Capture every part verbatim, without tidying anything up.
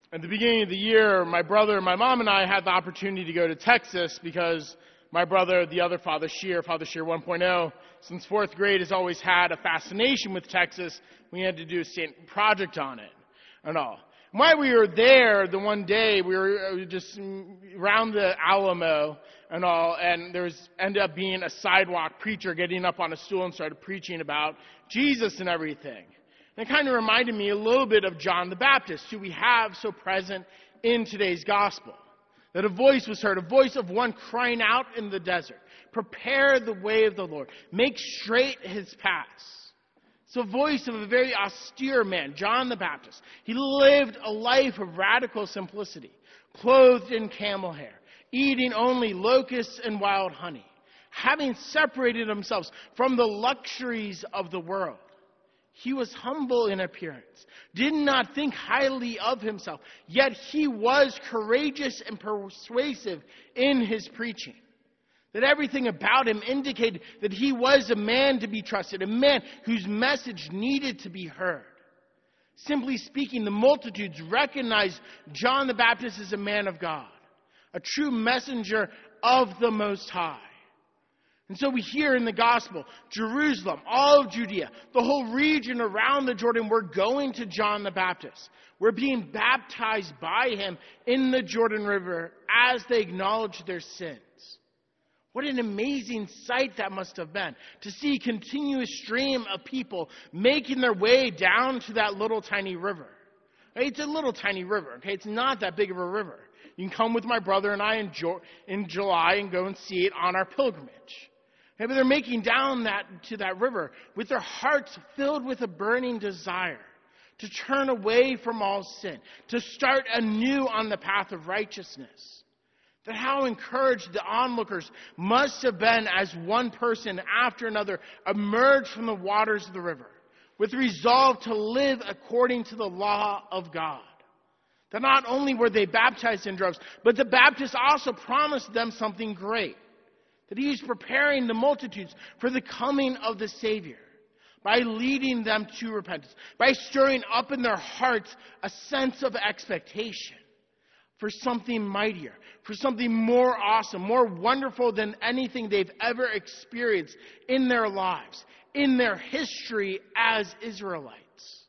At the beginning of the year, my brother, my mom, and I had the opportunity to go to Texas because my brother, the other Father Shear, Father Shear one point oh, since fourth grade has always had a fascination with Texas. We had to do a state project on it and all. And while we were there, the one day we were just around the Alamo and all, and there was ended up being a sidewalk preacher getting up on a stool and started preaching about Jesus and everything. And it kind of reminded me a little bit of John the Baptist, who we have so present in today's gospel. That a voice was heard, a voice of one crying out in the desert, prepare the way of the Lord, make straight his paths. It's the voice of a very austere man, John the Baptist. He lived a life of radical simplicity, clothed in camel hair, eating only locusts and wild honey, having separated himself from the luxuries of the world. He was humble in appearance, did not think highly of himself, yet he was courageous and persuasive in his preaching. That everything about him indicated that he was a man to be trusted, a man whose message needed to be heard. Simply speaking, the multitudes recognized John the Baptist as a man of God, a true messenger of the Most High. And so we hear in the gospel, Jerusalem, all of Judea, the whole region around the Jordan, we're going to John the Baptist. We're being baptized by him in the Jordan River as they acknowledge their sins. What an amazing sight that must have been, to see a continuous stream of people making their way down to that little tiny river. It's a little tiny river, okay? It's not that big of a river. You can come with my brother and I in, jo- in July and go and see it on our pilgrimage. Maybe they're making down that to that river with their hearts filled with a burning desire to turn away from all sin, to start anew on the path of righteousness. That how encouraged the onlookers must have been as one person after another emerged from the waters of the river with resolve to live according to the law of God. That not only were they baptized in droves, but the Baptist also promised them something great. That he was preparing the multitudes for the coming of the Savior by leading them to repentance, by stirring up in their hearts a sense of expectation for something mightier, for something more awesome, more wonderful than anything they've ever experienced in their lives, in their history as Israelites.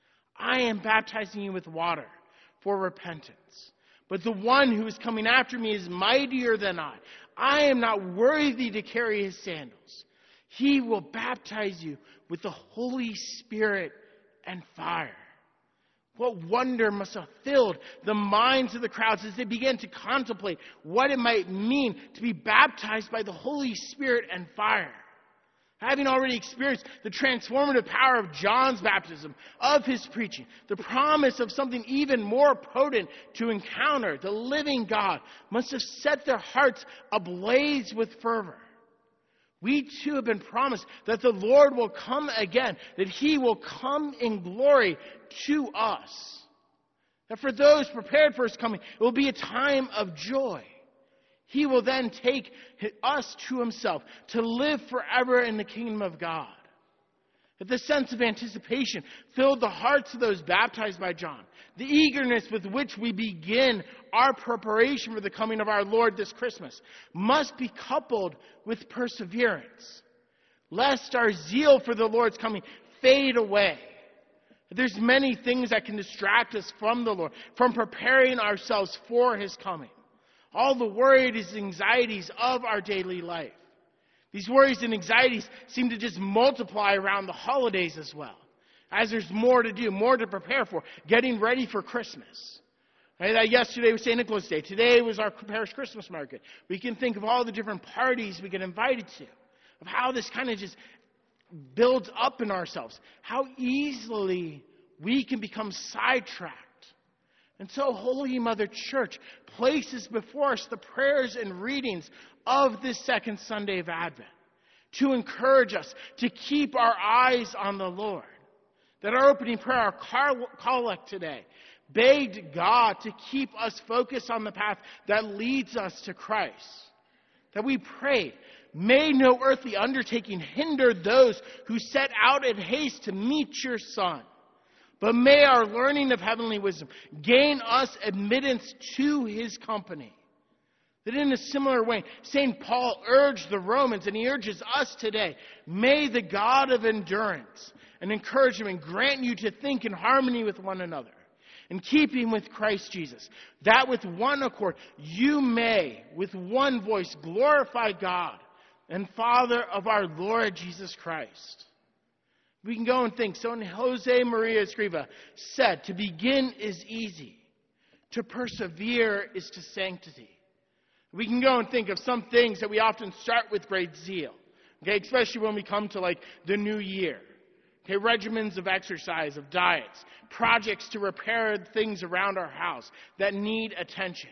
I am baptizing you with water for repentance, but the one who is coming after me is mightier than I. I am not worthy to carry his sandals. He will baptize you with the Holy Spirit and fire. What wonder must have filled the minds of the crowds as they began to contemplate what it might mean to be baptized by the Holy Spirit and fire. Having already experienced the transformative power of John's baptism, of his preaching, the promise of something even more potent to encounter, the living God, must have set their hearts ablaze with fervor. We too have been promised that the Lord will come again, that he will come in glory to us. That for those prepared for his coming, it will be a time of joy. He will then take us to himself to live forever in the kingdom of God. That the sense of anticipation filled the hearts of those baptized by John. The eagerness with which we begin our preparation for the coming of our Lord this Christmas must be coupled with perseverance, lest our zeal for the Lord's coming fade away. There's many things that can distract us from the Lord, from preparing ourselves for his coming. All the worries and anxieties of our daily life. These worries and anxieties seem to just multiply around the holidays as well. As there's more to do, more to prepare for. Getting ready for Christmas. Right? That yesterday was Saint Nicholas Day. Today was our parish Christmas market. We can think of all the different parties we get invited to. Of how this kind of just builds up in ourselves. How easily we can become sidetracked. And so Holy Mother Church places before us the prayers and readings of this second Sunday of Advent to encourage us to keep our eyes on the Lord. That our opening prayer, our collect today, begged God to keep us focused on the path that leads us to Christ. That we prayed, may no earthly undertaking hinder those who set out in haste to meet your Son. but may our learning of heavenly wisdom gain us admittance to his company. That in a similar way, Saint Paul urged the Romans, and he urges us today, may the God of endurance and encouragement grant you to think in harmony with one another, in keeping with Christ Jesus, that with one accord you may, with one voice, glorify God and Father of our Lord Jesus Christ. We can go and think. So Jose Maria Escriva said, to begin is easy, to persevere is to sanctity. We can go and think of some things that we often start with great zeal, okay, especially when we come to like the new year. Okay, regimens of exercise, of diets, projects to repair things around our house that need attention.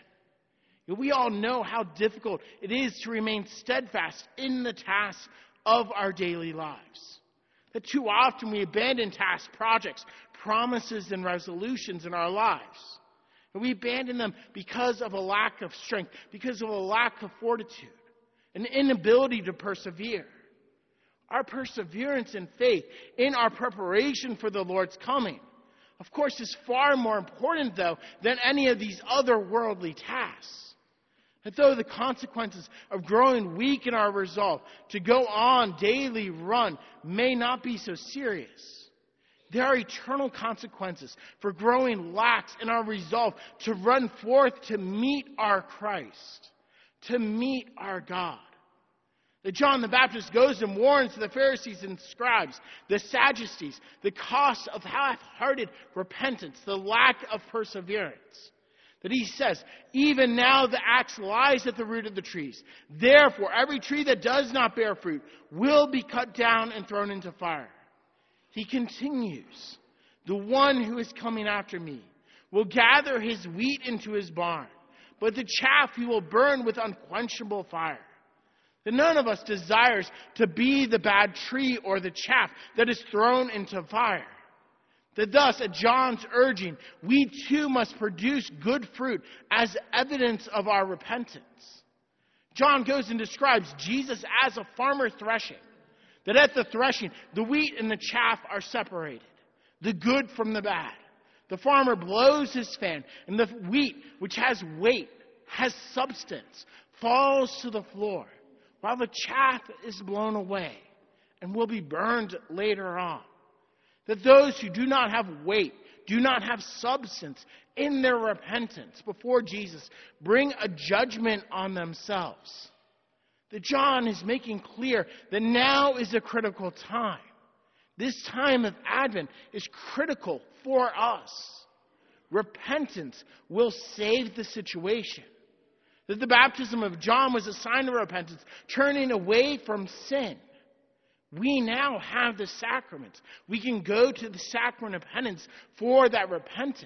We all know how difficult it is to remain steadfast in the tasks of our daily lives. That too often we abandon tasks, projects, promises, and resolutions in our lives. And we abandon them because of a lack of strength, because of a lack of fortitude, an inability to persevere. Our perseverance in faith, in our preparation for the Lord's coming, of course, is far more important, though, than any of these other worldly tasks. That though the consequences of growing weak in our resolve to go on daily run may not be so serious, there are eternal consequences for growing lax in our resolve to run forth to meet our Christ, to meet our God. That John the Baptist goes and warns the Pharisees and scribes, the Sadducees, the cost of half-hearted repentance, the lack of perseverance. That he says, even now the axe lies at the root of the trees. Therefore, every tree that does not bear fruit will be cut down and thrown into fire. He continues, the one who is coming after me will gather his wheat into his barn, but the chaff he will burn with unquenchable fire. That none of us desires to be the bad tree or the chaff that is thrown into fire. That thus, at John's urging, we too must produce good fruit as evidence of our repentance. John goes and describes Jesus as a farmer threshing. That at the threshing, the wheat and the chaff are separated, the good from the bad. The farmer blows his fan, and the wheat, which has weight, has substance, falls to the floor, while the chaff is blown away and will be burned later on. That those who do not have weight, do not have substance in their repentance before Jesus, bring a judgment on themselves. That John is making clear that now is a critical time. This time of Advent is critical for us. Repentance will save the situation. That the baptism of John was a sign of repentance, turning away from sin. We now have the sacraments. We can go to the sacrament of penance for that repentance.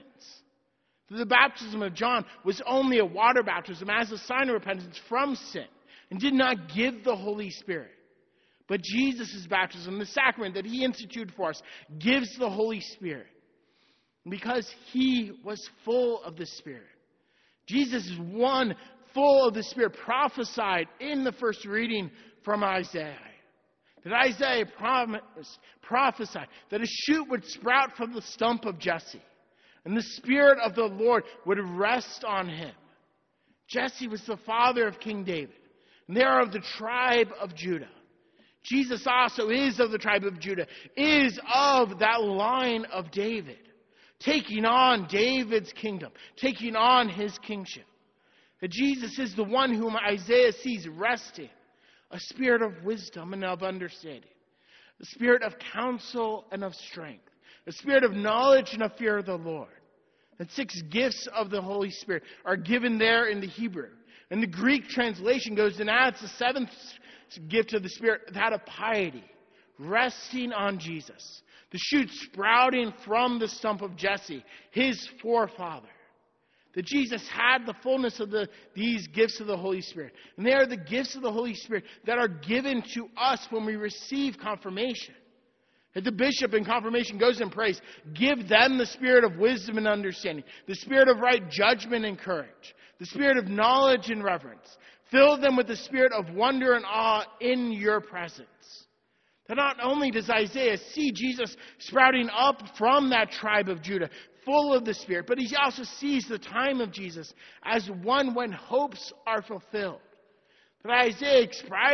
The baptism of John was only a water baptism as a sign of repentance from sin, and did not give the Holy Spirit. But Jesus' baptism, the sacrament that he instituted for us, gives the Holy Spirit. Because he was full of the Spirit. Jesus is one full of the Spirit, prophesied in the first reading from Isaiah. That Isaiah promised, prophesied that a shoot would sprout from the stump of Jesse, and the Spirit of the Lord would rest on him. Jesse was the father of King David. And they are of the tribe of Judah. Jesus also is of the tribe of Judah, is of that line of David, taking on David's kingdom, taking on his kingship. That Jesus is the one whom Isaiah sees resting, a spirit of wisdom and of understanding, a spirit of counsel and of strength, a spirit of knowledge and of fear of the Lord. That six gifts of the Holy Spirit are given there in the Hebrew. And the Greek translation goes and adds the seventh gift of the Spirit, that of piety, resting on Jesus. The shoot sprouting from the stump of Jesse, his forefather. That Jesus had the fullness of the, these gifts of the Holy Spirit. And they are the gifts of the Holy Spirit that are given to us when we receive confirmation. That the bishop in confirmation goes and prays, give them the spirit of wisdom and understanding, the spirit of right judgment and courage, the spirit of knowledge and reverence. Fill them with the spirit of wonder and awe in your presence. That not only does Isaiah see Jesus sprouting up from that tribe of Judah, full of the Spirit, but he also sees the time of Jesus as one when hopes are fulfilled. But Isaiah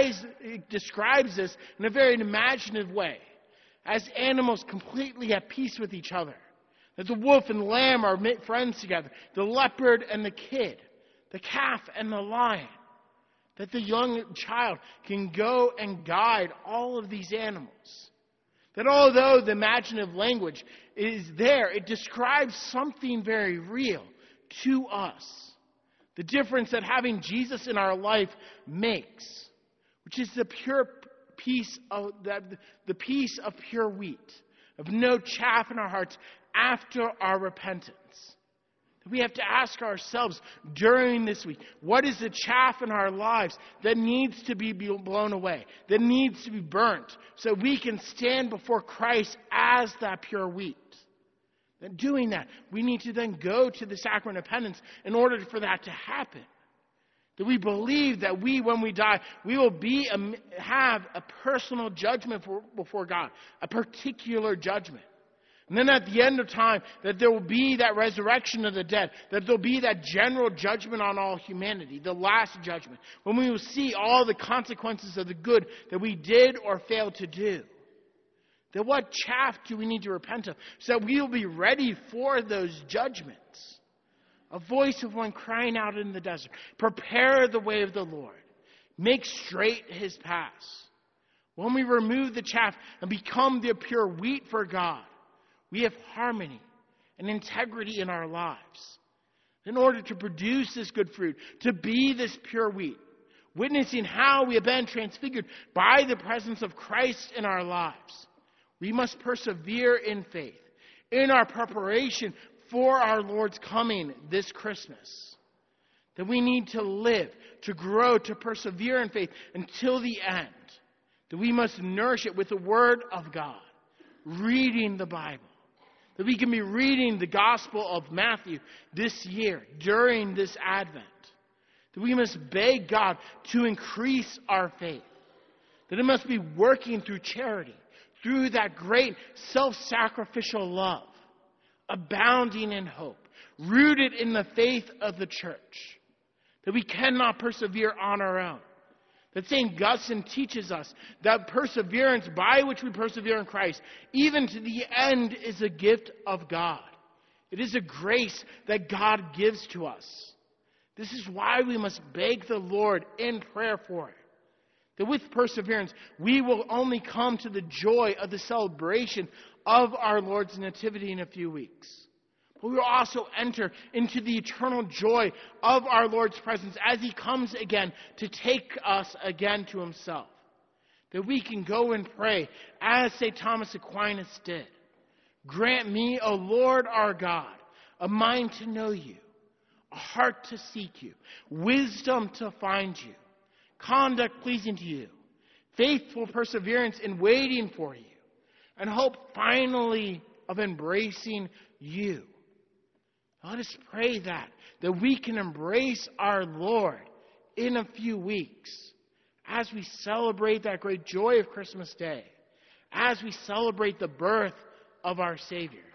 describes this in a very imaginative way, as animals completely at peace with each other. That the wolf and lamb are friends together, the leopard and the kid, the calf and the lion. That the young child can go and guide all of these animals. That although the imaginative language is there, it describes something very real to us. The difference that having Jesus in our life makes, which is the pure peace of the, the peace of pure wheat, of no chaff in our hearts after our repentance. We have to ask ourselves during this week, what is the chaff in our lives that needs to be blown away, that needs to be burnt, so we can stand before Christ as that pure wheat? And doing that, we need to then go to the sacrament of penance in order for that to happen. That we believe that we, when we die, we will be a, have a personal judgment for, before God, a particular judgment. And then at the end of time, that there will be that resurrection of the dead, that there will be that general judgment on all humanity, the last judgment, when we will see all the consequences of the good that we did or failed to do. That what chaff do we need to repent of, so that we will be ready for those judgments. A voice of one crying out in the desert, prepare the way of the Lord, make straight his paths. When we remove the chaff and become the pure wheat for God, we have harmony and integrity in our lives. In order to produce this good fruit, to be this pure wheat, witnessing how we have been transfigured by the presence of Christ in our lives, we must persevere in faith, in our preparation for our Lord's coming this Christmas. That we need to live, to grow, to persevere in faith until the end. That we must nourish it with the Word of God, reading the Bible. That we can be reading the Gospel of Matthew this year, during this Advent. That we must beg God to increase our faith. That it must be working through charity, through that great self-sacrificial love, abounding in hope, rooted in the faith of the church. That we cannot persevere on our own. That Saint Augustine teaches us that perseverance by which we persevere in Christ, even to the end, is a gift of God. It is a grace that God gives to us. This is why we must beg the Lord in prayer for it. That with perseverance, we will only come to the joy of the celebration of our Lord's nativity in a few weeks. But we will also enter into the eternal joy of our Lord's presence as he comes again to take us again to himself. That we can go and pray as Saint Thomas Aquinas did. Grant me, O Lord our God, a mind to know you, a heart to seek you, wisdom to find you, conduct pleasing to you, faithful perseverance in waiting for you, and hope finally of embracing you. Let us pray that, that we can embrace our Lord in a few weeks as we celebrate that great joy of Christmas Day, as we celebrate the birth of our Savior.